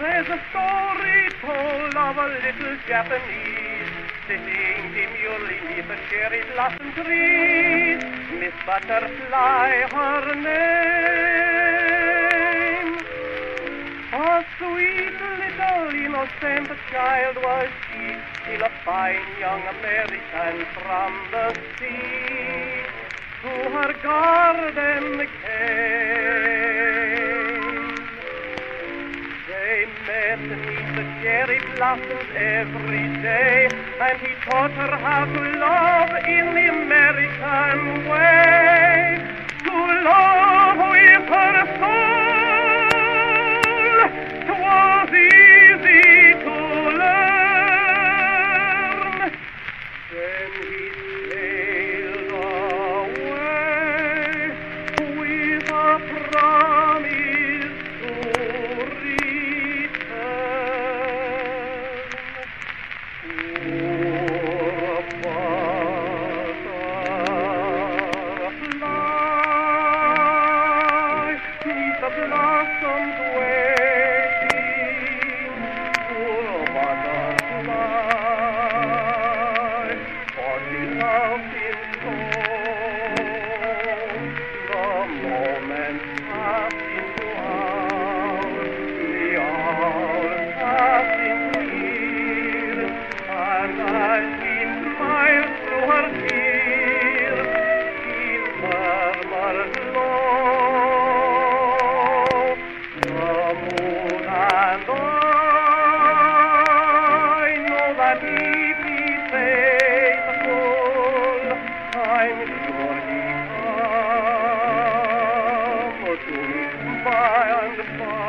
There's a story told of a little Japanese sitting demurely neath a cherry blossom tree. Miss Butterfly, her name. A sweet little innocent child was she, still a fine young American from the sea. To her garden came. They met beneath the cherry blossoms every day, and he taught her how to love in the American way. To love with her soul, 'twas easy to learn. Then he sailed away with a promise to return. Poor butterfly, neath the blossoms waiting. Poor butterfly, for she loved him so. The moments passed into hours, the hours passed into years, and as she smiled through her tears, she murmured low, "The moon and I know that if he's faithful, I'm sure he comes to me by and by."